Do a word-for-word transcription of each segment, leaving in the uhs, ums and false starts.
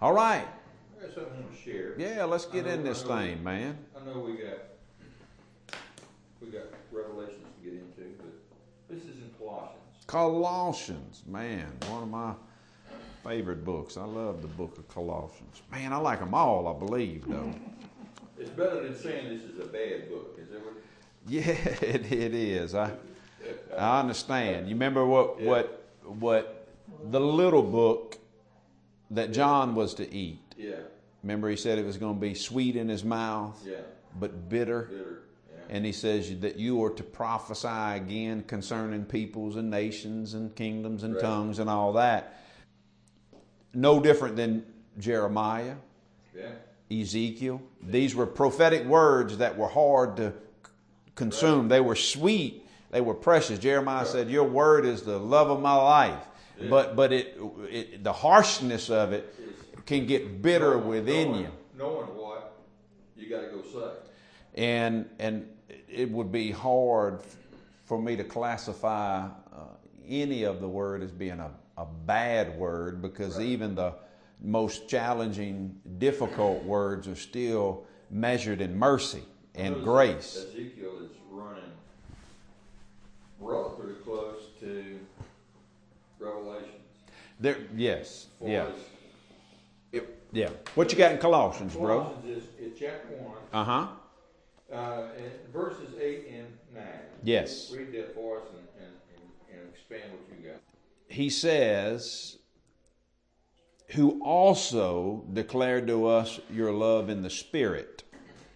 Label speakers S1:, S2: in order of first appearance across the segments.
S1: All right.
S2: I got something I want to share.
S1: Yeah, let's get
S2: know,
S1: in this
S2: know,
S1: thing, man.
S2: I know we got we got Revelations to get into, but this is in Colossians.
S1: Colossians, man, one of my favorite books. I love the book of Colossians. Man, I like them all, I believe, though.
S2: It's better than saying this is a bad book. Is that what?
S1: Yeah, it, it is. I I understand. You remember what
S2: Yeah.
S1: what what the little book that John was to eat.
S2: Yeah.
S1: Remember he said it was going to be sweet in his mouth,
S2: Yeah.
S1: but bitter.
S2: Bitter. Yeah.
S1: And he says that you are to prophesy again concerning peoples and nations and kingdoms and
S2: Right.
S1: tongues and all that. No different than Jeremiah,
S2: Yeah.
S1: Ezekiel. These were prophetic words that were hard to consume.
S2: Right.
S1: They were sweet. They were precious. Jeremiah right. said, your word is the love of my life. Yeah. But but it, it the harshness of it can get bitter knowing, within
S2: knowing,
S1: you.
S2: Knowing what you got to go say.
S1: And, and it would be hard for me to classify uh, any of the word as being a, a bad word, because right. even the most challenging, difficult words are still measured in mercy and grace.
S2: Ezekiel is running relatively close to Revelations.
S1: There, yes,
S2: For
S1: yeah,
S2: his,
S1: yeah. What you got in Colossians, bro?
S2: Colossians is, is chapter one.
S1: Uh-huh.
S2: Uh and verses eight and nine.
S1: Yes.
S2: Read that for us and, and, and, and expand what you got.
S1: He says, who also declared to us your love in the Spirit.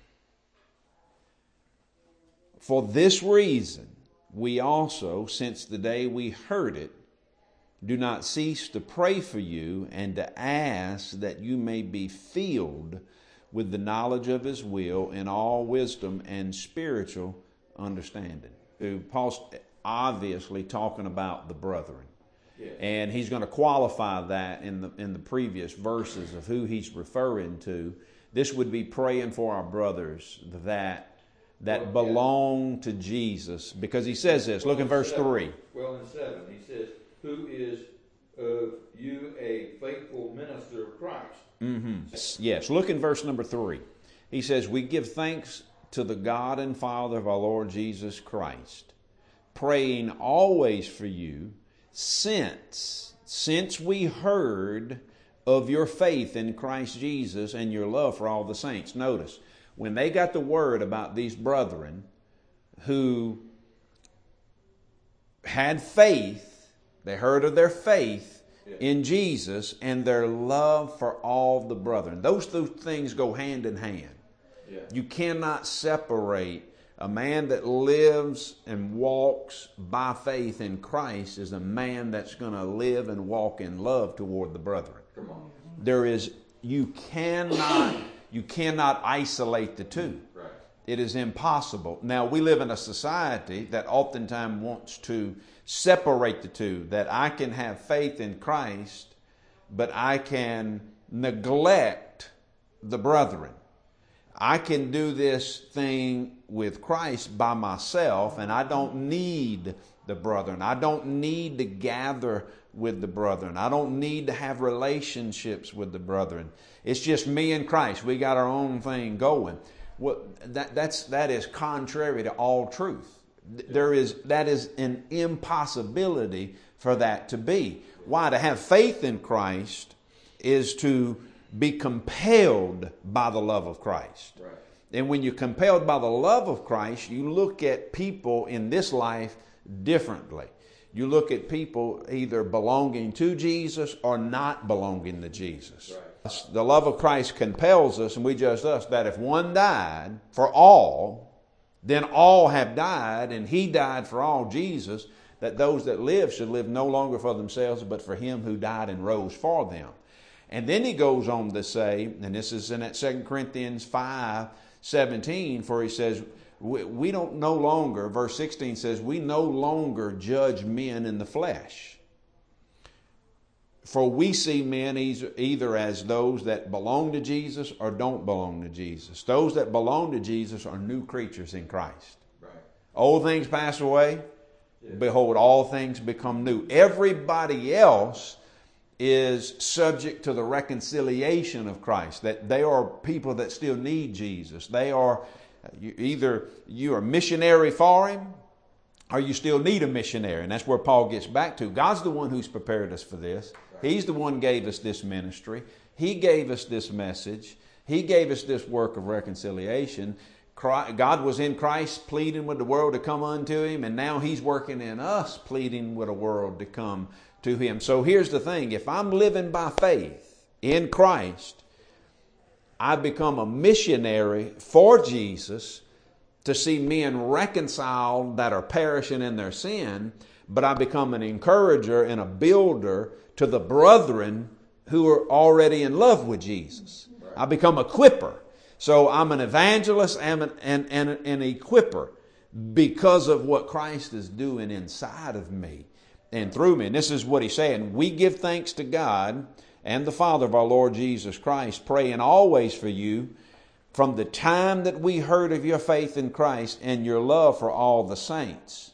S1: For this reason, we also, since the day we heard it, do not cease to pray for you and to ask that you may be filled with the knowledge of His will in all wisdom and spiritual understanding. Paul's obviously talking about the brethren.
S2: Yeah.
S1: And he's going to qualify that in the in the previous verses of who he's referring to. This would be praying for our brothers that that well, belong yeah. to Jesus, because he says this.
S2: Well,
S1: look in verse
S2: seven,
S1: three.
S2: Well, in seven, he says, "Who is of you a faithful minister of Christ?"
S1: Mm-hmm. Yes. Look in verse number three. He says, "We give thanks to the God and Father of our Lord Jesus Christ, praying always for you, since since we heard of your faith in Christ Jesus and your love for all the saints." Notice, when they got the word about these brethren who had faith, they heard of their faith yeah. in Jesus and their love for all the brethren. Those two things go hand in hand.
S2: Yeah.
S1: You cannot separate a man that lives and walks by faith in Christ is a man that's going to live and walk in love toward the brethren.
S2: Come on.
S1: There is, you cannot, you cannot isolate the two.
S2: Right.
S1: It is impossible. Now, we live in a society that oftentimes wants to separate the two, that I can have faith in Christ, but I can neglect the brethren. I can do this thing with Christ by myself, and I don't need the brethren. I don't need to gather with the brethren. I don't need to have relationships with the brethren. It's just me and Christ. We got our own thing going. Well, that, that's, that is contrary to all truth. There is, that is an impossibility for that to be. Why? To have faith in Christ is to be compelled by the love of Christ.
S2: Right.
S1: And when you're compelled by the love of Christ, you look at people in this life differently. You look at people either belonging to Jesus or not belonging to Jesus. Right. The love of Christ compels us, and we judge us, that if one died for all, then all have died, and He died for all, Jesus, that those that live should live no longer for themselves, but for Him who died and rose for them. And then he goes on to say, and this is in that Second Corinthians five seventeen, for he says, we, we don't no longer, verse sixteen says, we no longer judge men in the flesh. For we see men either as those that belong to Jesus or don't belong to Jesus. Those that belong to Jesus are new creatures in Christ.
S2: Right.
S1: Old things pass away.
S2: Yeah.
S1: Behold, all things become new. Everybody else is subject to the reconciliation of Christ, that they are people that still need Jesus. They are you, either you are missionary for Him, or you still need a missionary. And that's where Paul gets back to. God's the one who's prepared us for this. He's the one who gave us this ministry. He gave us this message. He gave us this work of reconciliation. God was in Christ pleading with the world to come unto Him, and now He's working in us pleading with the world to come to Him. So here's the thing. If I'm living by faith in Christ, I become a missionary for Jesus to see men reconciled that are perishing in their sin, but I become an encourager and a builder to the brethren who are already in love with Jesus. I become a equipper. So I'm an evangelist and an, and, and an equipper because of what Christ is doing inside of me and through me. And this is what He's saying. We give thanks to God and the Father of our Lord Jesus Christ, praying always for you from the time that we heard of your faith in Christ and your love for all the saints,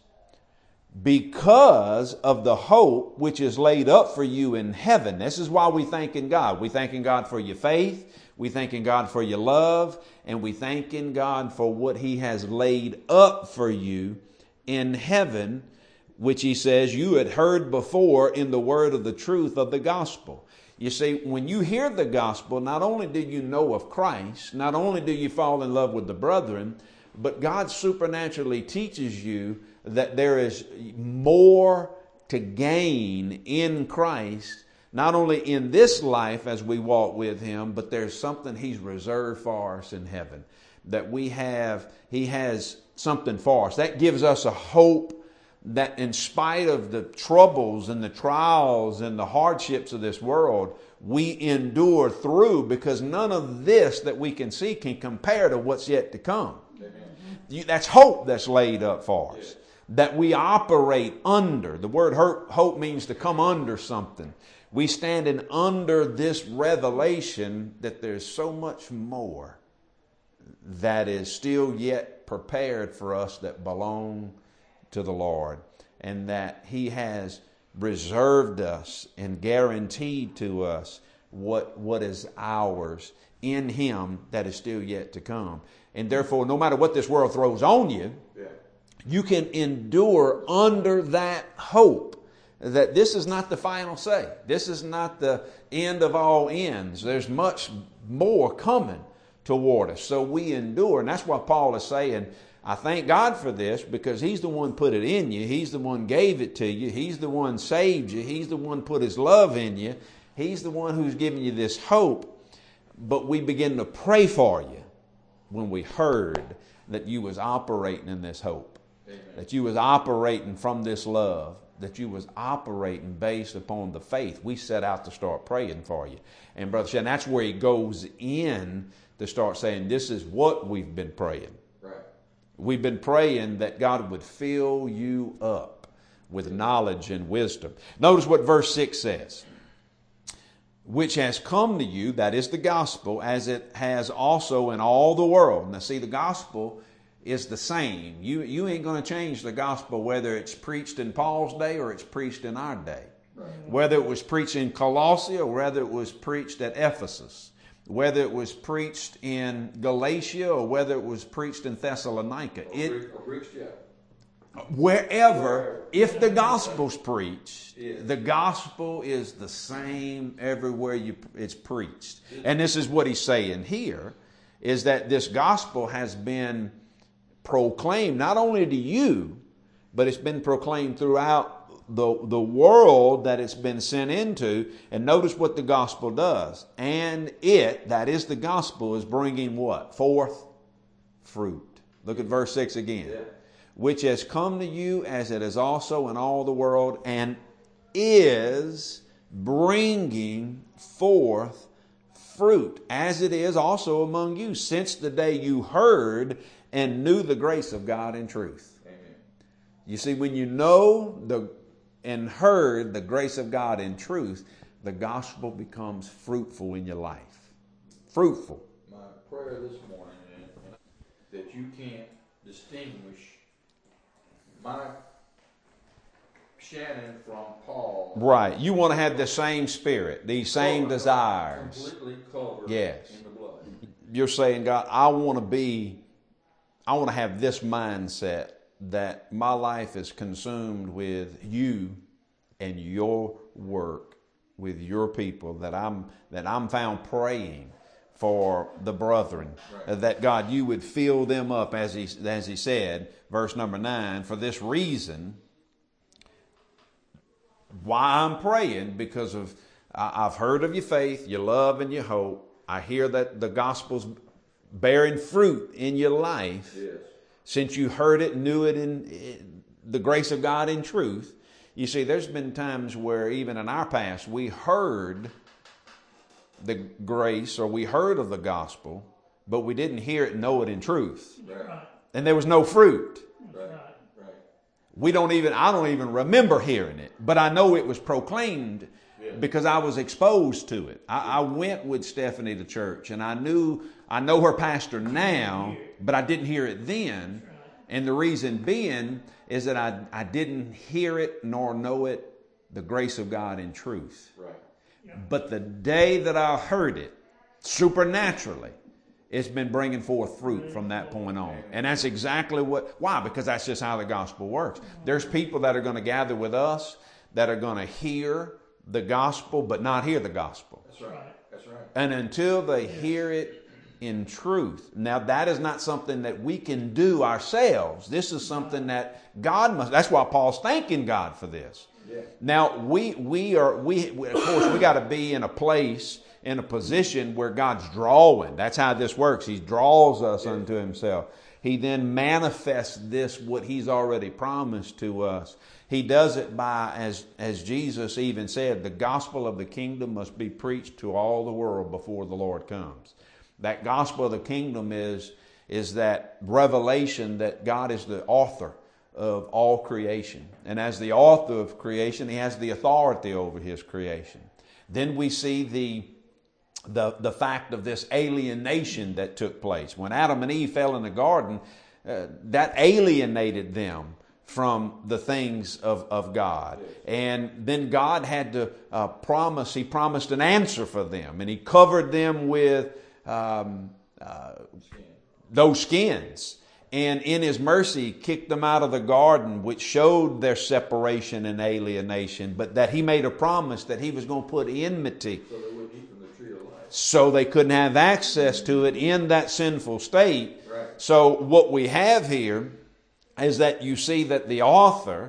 S1: because of the hope which is laid up for you in heaven. This is why we thanking God. We thanking God for your faith. We thanking God for your love. And we thanking God for what He has laid up for you in heaven, which He says you had heard before in the word of the truth of the gospel. You see, when you hear the gospel, not only do you know of Christ, not only do you fall in love with the brethren, but God supernaturally teaches you that there is more to gain in Christ, not only in this life as we walk with Him, but there's something He's reserved for us in heaven. That we have, He has something for us. That gives us a hope that in spite of the troubles and the trials and the hardships of this world, we endure through, because none of this that we can see can compare to what's yet to come. You, that's hope that's laid up for us. That we operate under. The word hope means to come under something. We standing under this revelation that there's so much more that is still yet prepared for us that belong to the Lord, and that He has reserved us and guaranteed to us what, what is ours in Him that is still yet to come. And therefore, no matter what this world throws on you, yeah. you can endure under that hope that this is not the final say. This is not the end of all ends. There's much more coming toward us. So we endure. And that's what Paul is saying. I thank God for this, because He's the one put it in you. He's the one gave it to you. He's the one saved you. He's the one put His love in you. He's the one who's giving you this hope. But we begin to pray for you when we heard that you was operating in this hope. Amen. That you was operating from this love. That you was operating based upon the faith. We set out to start praying for you. And Brother Shannon, that's where he goes in to start saying, this is what we've been praying. We've been praying that God would fill you up with knowledge and wisdom. Notice what verse six says. Which has come to you, that is the gospel, as it has also in all the world. Now see, the gospel is the same. You, you ain't going to change the gospel whether it's preached in Paul's day or it's preached in our day. Right. Whether it was preached in Colossae or whether it was preached at Ephesus. Whether it was preached in Galatia or whether it was preached in Thessalonica. It,
S2: or preached, yeah.
S1: Wherever, if the gospel's preached, the gospel is the same everywhere you, it's preached. And this is what he's saying here, is that this gospel has been proclaimed not only to you, but it's been proclaimed throughout the, the world that it's been sent into. And notice what the gospel does. And it, that is the gospel, is bringing what? Forth fruit. Look at verse six again. Yeah. Which has come to you as it is also in all the world, and is bringing forth fruit, as it is also among you, since the day you heard and knew the grace of God in truth. Amen. You see, when you know the and heard the grace of God in truth, the gospel becomes fruitful in your life. Fruitful.
S2: My prayer this morning is that you can't distinguish my Shannon from Paul.
S1: Right. You want to have the same spirit, these same
S2: Covered,
S1: desires.
S2: Completely covered
S1: Yes.
S2: in the blood.
S1: You're saying, God, I want to be, I want to have this mindset that my life is consumed with you and your work with your people, that I'm that I'm found praying for the brethren,
S2: Right.
S1: that God, you would fill them up, as he as he said, verse number nine. For this reason, why I'm praying, because of I- I've heard of your faith, your love, and your hope. I hear that the gospel's bearing fruit in your life.
S2: Yes.
S1: Since you heard it, knew it in, in the grace of God in truth. You see, there's been times where even in our past, we heard the grace, or we heard of the gospel, but we didn't hear it and know it in truth.
S2: Right.
S1: And there was no fruit.
S2: Right. Right.
S1: We don't even, I don't even remember hearing it, but I know it was proclaimed
S2: Yeah.
S1: because I was exposed to it. I, I went with Stephanie to church, and I knew, I know her pastor now, but I didn't hear it then. And the reason being is that I, I didn't hear it nor know it, the grace of God in truth.
S2: Right.
S1: But the day that I heard it, supernaturally, it's been bringing forth fruit from that point on. And that's exactly what, why? Because that's just how the gospel works. There's people that are going to gather with us that are going to hear the gospel but not hear the gospel.
S2: That's right. That's right.
S1: And until they hear it in truth. Now, that is not something that we can do ourselves. This is something that God must, that's why Paul's thanking God for this.
S2: Yeah.
S1: Now, we we are, we, we of course, we got to be in a place, in a position where God's drawing. That's how this works. He draws us unto himself. He then manifests this, what he's already promised to us. He does it by, as, as Jesus even said, the gospel of the kingdom must be preached to all the world before the Lord comes. That gospel of the kingdom is, is that revelation that God is the author of all creation. And as the author of creation, he has the authority over his creation. Then we see the, the, the fact of this alienation that took place. When Adam and Eve fell in the garden, uh, that alienated them from the things of, of God. And then God had to uh, promise, he promised an answer for them. And he covered them with um, uh, those skins. And in his mercy, kicked them out of the garden, which showed their separation and alienation. But that he made a promise that he was going to put enmity,
S2: So they wouldn't eat from the tree of life.
S1: so they couldn't have access to it in that sinful state.
S2: Right.
S1: So what we have here is that you see that the author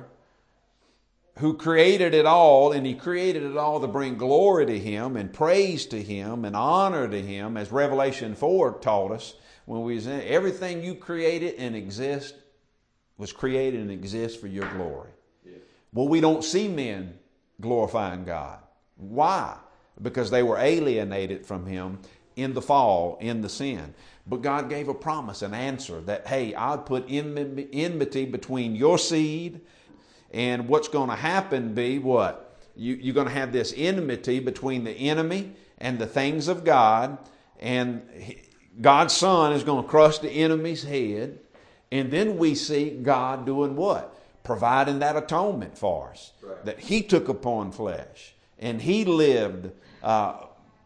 S1: who created it all, and he created it all to bring glory to him and praise to him and honor to him, as Revelation four taught us, when we was in, everything you created and exist was created and exists for your glory.
S2: Yeah.
S1: Well, we don't see men glorifying God. Why? Because they were alienated from him in the fall, in the sin. But God gave a promise, an answer that, hey, I'll put enmity between your seed, and what's going to happen be what? You, you're going to have this enmity between the enemy and the things of God, and God's Son is going to crush the enemy's head. And then we see God doing what? Providing that atonement for us.
S2: Right.
S1: That he took upon flesh, and he lived uh,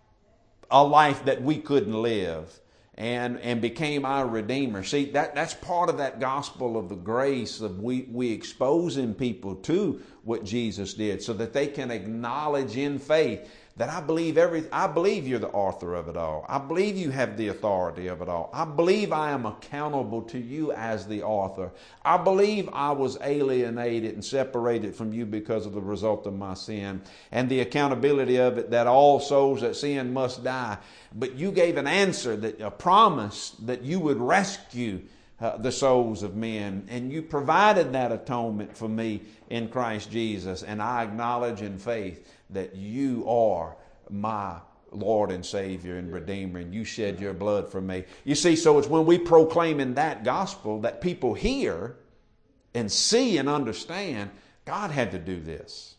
S1: a life that we couldn't live, and and became our Redeemer. See, that that's part of that gospel of the grace of we, we exposing people to what Jesus did, so that they can acknowledge in faith that I believe every I believe you're the author of it all. I believe you have the authority of it all. I believe I am accountable to you as the author. I believe I was alienated and separated from you because of the result of my sin, and the accountability of it, that all souls that sin must die. But you gave an answer, that a promise that you would rescue Uh, the souls of men, and you provided that atonement for me in Christ Jesus, and I acknowledge in faith that you are my Lord and Savior and Redeemer, and you shed your blood for me. You see, so it's when we proclaim in that gospel that people hear and see and understand God had to do this.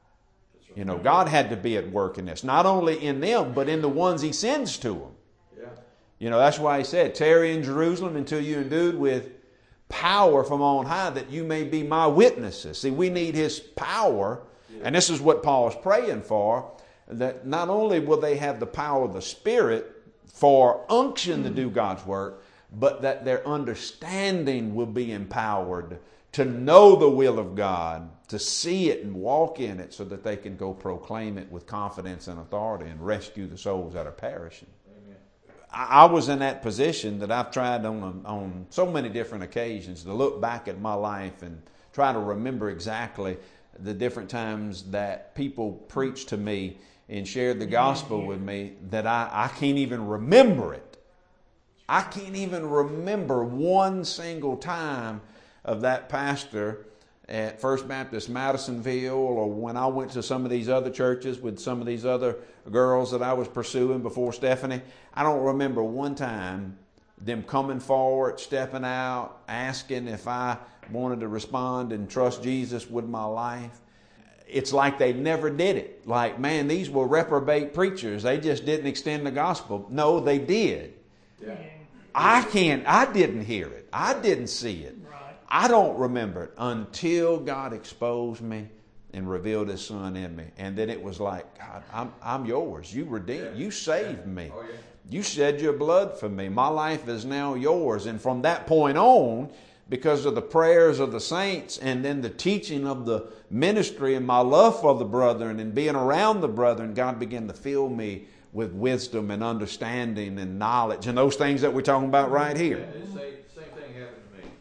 S1: You know, God had to be at work in this, not only in them, but in the ones he sends to them.
S2: Yeah.
S1: You know, that's why he said, tarry in Jerusalem until you're endued with power from on high that you may be my witnesses. See, we need His power, and this is what Paul is praying for, that not only will they have the power of the Spirit for unction to do God's work, but that their understanding will be empowered to know the will of God, to see it and walk in it so that they can go proclaim it with confidence and authority and rescue the souls that are perishing. Amen. I, I was in that position that I've tried on, on so many different occasions to look back at my life and try to remember exactly the different times that people preached to me and shared the gospel with me that I, I can't even remember it. I can't even remember one single time of that pastor at First Baptist Madisonville, or when I went to some of these other churches with some of these other girls that I was pursuing before Stephanie. I don't remember one time them coming forward, stepping out, asking if I wanted to respond and trust Jesus with my life. It's like they never did it. Like, man, these were reprobate preachers. They just didn't extend the gospel. No, they did. Yeah. I can't, I didn't hear it. I didn't see it. Right. I don't remember it until God exposed me and revealed His Son in me. And then it was like, God, I'm, I'm yours. You redeemed. Yeah. You saved yeah. me. Oh, yeah. You shed your blood for me. My life is now yours. And from that point on, because of the prayers of the saints and then the teaching of the ministry and my love for the brethren and being around the brethren, God began to fill me with wisdom and understanding and knowledge and those things that we're talking about right here.
S2: Yeah, the same, same thing happened to me.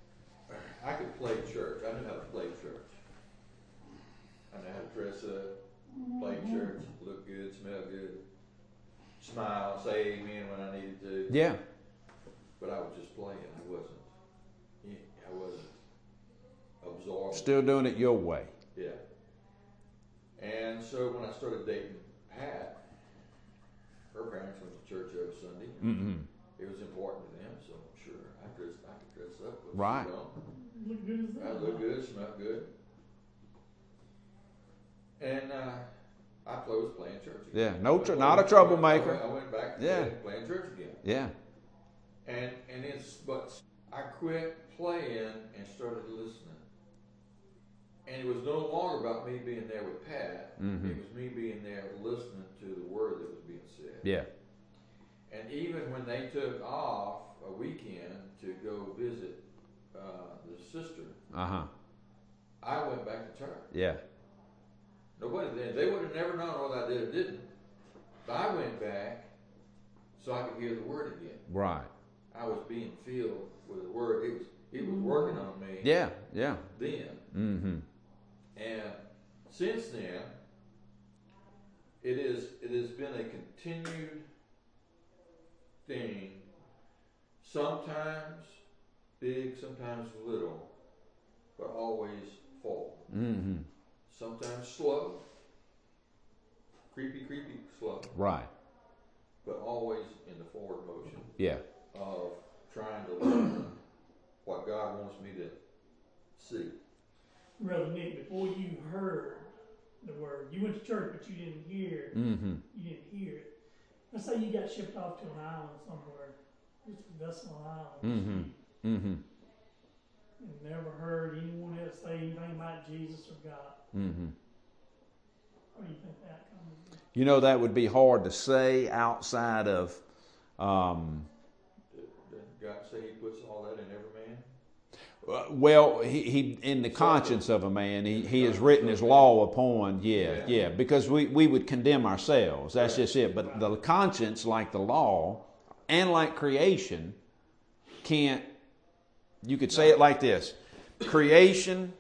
S2: I could play church. I knew how to play church. I knew how to dress up, play church, look good, smell good, smile, say amen when I needed to.
S1: Yeah.
S2: But I was just playing. I wasn't. I wasn't absorbed.
S1: Still doing it your way.
S2: Yeah. And so when I started dating Pat, her parents went to church every Sunday. Mm-hmm. It was important to them, so I'm sure I could I could dress up.
S1: Right.
S3: Look good as
S2: I look good, smell good. And uh, I was playing church again.
S1: Yeah, no, tr- not a troublemaker.
S2: I went, I went back to
S1: yeah.
S2: playing church again.
S1: Yeah.
S2: And and it's but I quit playing and started listening. And it was no longer about me being there with Pat. Mm-hmm. It was me being there listening to the word that was being said.
S1: Yeah.
S2: And even when they took off a weekend to go visit uh, the sister,
S1: uh-huh.
S2: I went back to church.
S1: Yeah.
S2: Nobody did. They would have never known whether I did or didn't. But I went back so I could hear the word again.
S1: Right.
S2: I was being filled with the word. It was it was working on me.
S1: Yeah, yeah.
S2: Then.
S1: Mm-hmm.
S2: And since then, it is it has been a continued thing. Sometimes big, sometimes little, but always forward. Mm-hmm. Sometimes slow, creepy, creepy, slow.
S1: Right.
S2: But always in the forward motion.
S1: Yeah.
S2: Of trying to learn what God wants me to see.
S3: Brother Nick, before you heard the word, you went to church, but you didn't hear. Mm-hmm. You didn't hear it. Let's say you got shipped off to an island somewhere, just a desolate island, mm-hmm. Mm-hmm. and never heard anyone else say anything about Jesus or God. Mm-hmm. How do you think that comes?
S1: You know, that would be hard to say outside of. Um,
S2: God say He puts all that in every man?
S1: Uh, well, he, he in the conscience of a man, he, he has written His law upon, yeah, yeah, because we, we would condemn ourselves. That's just it. But the conscience, like the law, and like creation, can't, you could say it like this. Creation,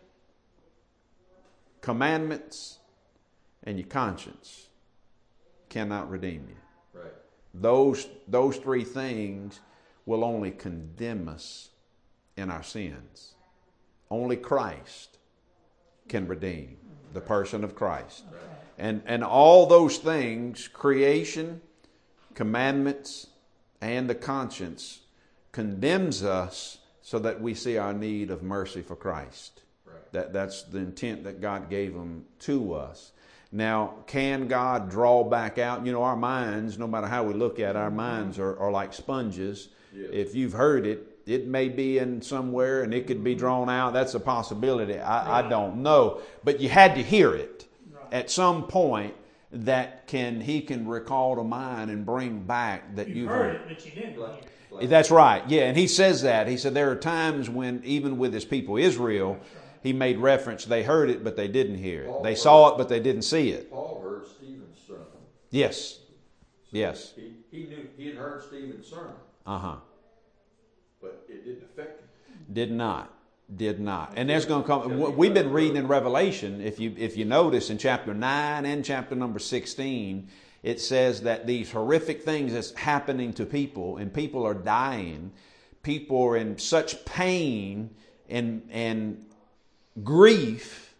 S1: commandments, and your conscience cannot redeem you.
S2: Right.
S1: Those those three things will only condemn us in our sins. Only Christ can redeem, the person of Christ. Right. And and all those things, creation, commandments, and the conscience, condemns us so that we see our need of mercy for Christ. Right. That that's the intent that God gave them to us. Now, can God draw back out? You know, our minds, no matter how we look at it, our minds are, are like sponges. Yes. If you've heard it, It may be in somewhere and it could be drawn out. That's a possibility. I, I don't know. But you had to hear it at some point that can he can recall to mind and bring back that
S3: You
S1: you've
S3: heard it, but you didn't hear it.
S1: That's right. Yeah, and he says that. He said there are times when even with his people Israel, he made reference. They heard it, but they didn't hear it. They saw it, but they didn't see it.
S2: Paul heard Stephen's sermon.
S1: Yes.
S2: So
S1: Yes.
S2: He, he knew he had heard Stephen's sermon,
S1: Uh-huh.
S2: but it didn't affect him.
S1: Did not. Did not. And there's going to come, we've been reading in Revelation, if you if you notice in chapter nine and chapter number sixteen, it says that these horrific things that's happening to people, and people are dying. People are in such pain and and grief,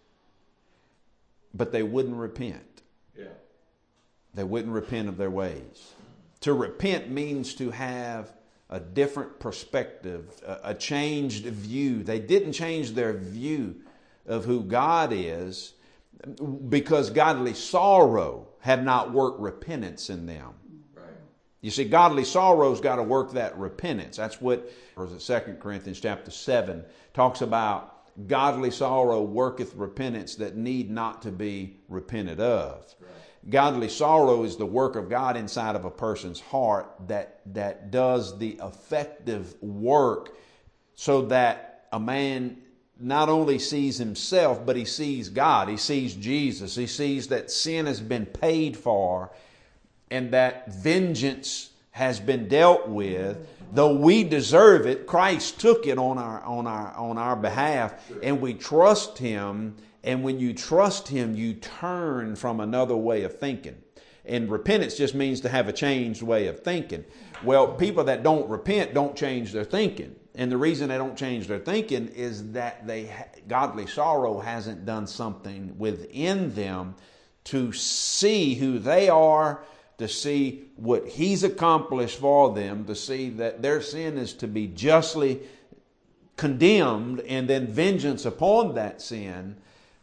S1: but they wouldn't repent.
S2: Yeah.
S1: They wouldn't repent of their ways. To repent means to have a different perspective, a, a changed view. They didn't change their view of who God is because godly sorrow had not worked repentance in them.
S2: Right.
S1: You see, godly sorrow's got to work that repentance. That's what Second Corinthians chapter seven talks about. Godly sorrow worketh repentance that need not to be repented of.
S2: Right.
S1: Godly sorrow is the work of God inside of a person's heart that, that does the effective work so that a man not only sees himself, but he sees God. He sees Jesus. He sees that sin has been paid for and that vengeance has been dealt with. Though we deserve it, Christ took it on our, on our, on our behalf, and we trust Him. And when you trust Him, you turn from another way of thinking. And repentance just means to have a changed way of thinking. Well, people that don't repent don't change their thinking. And the reason they don't change their thinking is that they godly sorrow hasn't done something within them to see who they are, to see what He's accomplished for them, to see that their sin is to be justly condemned and then vengeance upon that sin.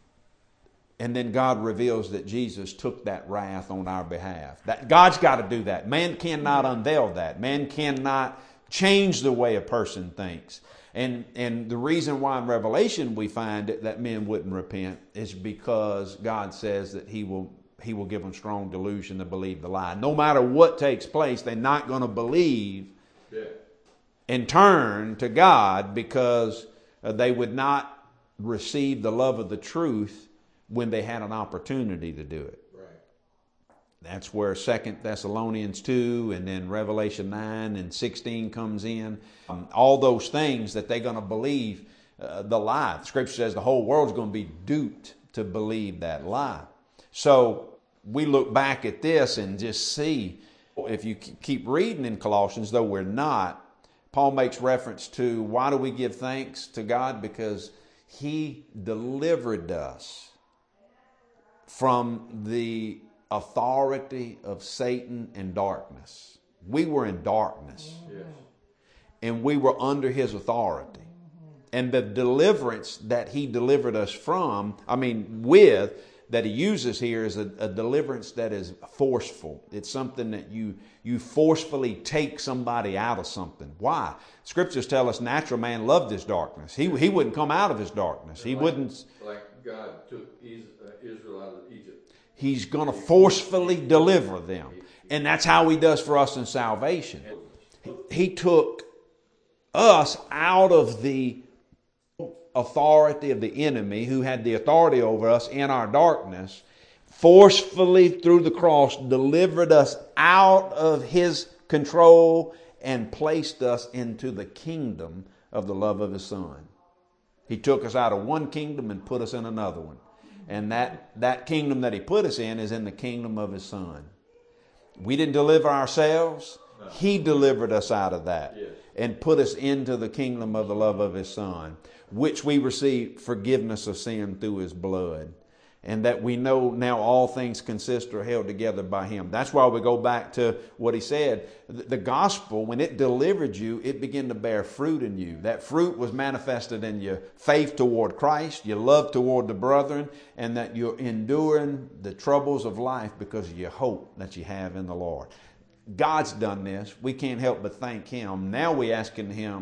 S1: And then God reveals that Jesus took that wrath on our behalf. That God's got to do that. Man cannot unveil that. Man cannot change the way a person thinks. And and the reason why in Revelation we find it, that men wouldn't repent is because God says that He will He will give them strong delusion to believe the lie. No matter what takes place, they're not going to believe
S2: Yeah.
S1: and turn to God because uh, they would not receive the love of the truth when they had an opportunity to do it.
S2: Right.
S1: That's where Second Thessalonians two and then Revelation nine and sixteen comes in. Um, all those things that they're going to believe uh, the lie. The Scripture says the whole world's going to be duped to believe that lie. So we look back at this and just see, if you keep reading in Colossians, though we're not, Paul makes reference to why do we give thanks to God? Because He delivered us from the authority of Satan and darkness. We were in darkness.
S2: Yes.
S1: And we were under His authority. And the deliverance that He delivered us from, I mean, with, that He uses here is a, a deliverance that is forceful. It's something that you, you forcefully take somebody out of something. Why? Scriptures tell us natural man loved his darkness. He, he wouldn't come out of his darkness. He
S2: like,
S1: wouldn't...
S2: Like God took Israel out of Egypt.
S1: He's going to forcefully deliver them. And that's how He does for us in salvation. He took us out of the authority of the enemy who had the authority over us in our darkness, forcefully through the cross delivered us out of His control and placed us into the kingdom of the love of His Son. He took us out of one kingdom and put us in another one. And that, that kingdom that He put us in is in the kingdom of His Son. We didn't deliver ourselves. He delivered us out of that.
S2: Yes.
S1: And put us into the kingdom of the love of His Son, which we receive forgiveness of sin through His blood. And that we know now all things consist or held together by Him. That's why we go back to what He said. The gospel, when it delivered you, it began to bear fruit in you. That fruit was manifested in your faith toward Christ, your love toward the brethren, and that you're enduring the troubles of life because of your hope that you have in the Lord. God's done this. We can't help but thank Him. Now we're asking Him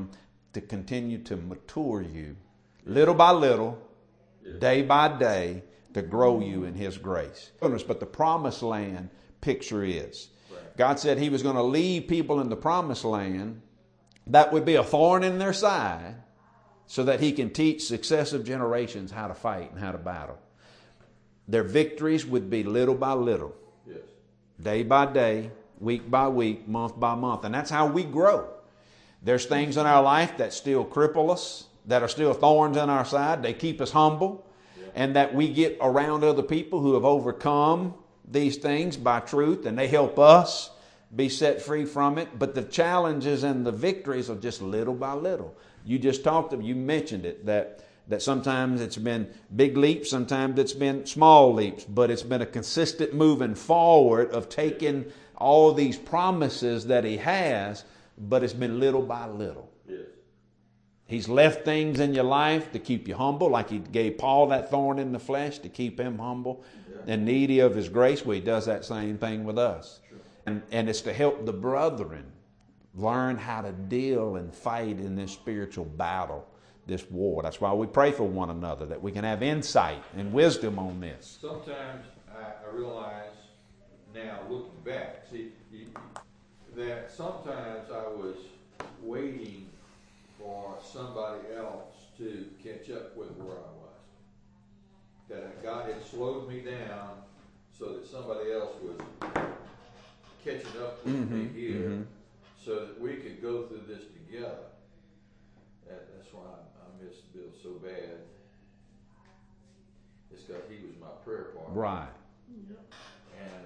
S1: to continue to mature you little by little, day by day, to grow you in His grace. But the promised land picture is, God said He was going to leave people in the promised land that would be a thorn in their side so that He can teach successive generations how to fight and how to battle. Their victories would be little by little, yes. Day by day, week by week, month by month. And that's how we grow. There's things in our life that still cripple us, that are still thorns in our side. They keep us humble. Yeah. And that we get around other people who have overcome these things by truth, and they help us be set free from it. But the challenges and the victories are just little by little. You just talked to, you mentioned it, that that sometimes it's been big leaps, sometimes it's been small leaps, but it's been a consistent moving forward of taking all these promises that He has, but it's been little by little. Yes. He's left things in your life to keep you humble, like He gave Paul that thorn in the flesh to keep him humble, yeah, and needy of His grace. Well, He does that same thing with us. Sure. And, and it's to help the brethren learn how to deal and fight in this spiritual battle, this war. That's why we pray for one another, that we can have insight and wisdom on this.
S2: Sometimes I, I realize now, looking back, see, you, that sometimes I was waiting for somebody else to catch up with where I was. That God had slowed me down so that somebody else was catching up with mm-hmm, me here, mm-hmm. so that we could go through this together. That, that's why I, I miss Bill so bad. It's because he was my prayer partner.
S1: Right.
S2: And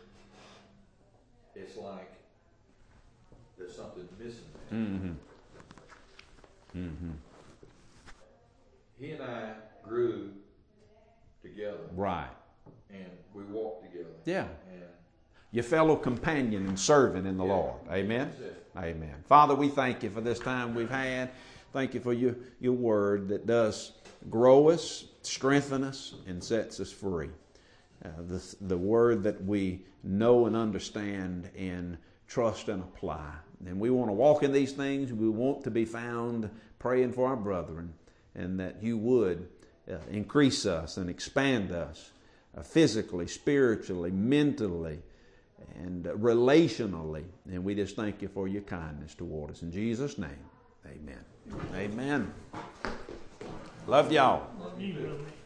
S2: it's like there's something missing there.
S1: Mm-hmm. Mm-hmm.
S2: He and I grew together.
S1: Right.
S2: And we walked together.
S1: Yeah.
S2: And
S1: your fellow companion and servant in the yeah. Lord. Amen? Amen. Father, we thank You for this time we've had. Thank You for your, your word that does grow us, strengthen us, and sets us free. Uh, the, the word that we know and understand and trust and apply. And we want to walk in these things. We want to be found praying for our brethren, and that You would uh, increase us and expand us uh, physically, spiritually, mentally, and uh, relationally. And we just thank You for Your kindness toward us. In Jesus' name, amen. Amen. Love y'all.
S3: Love you, brother.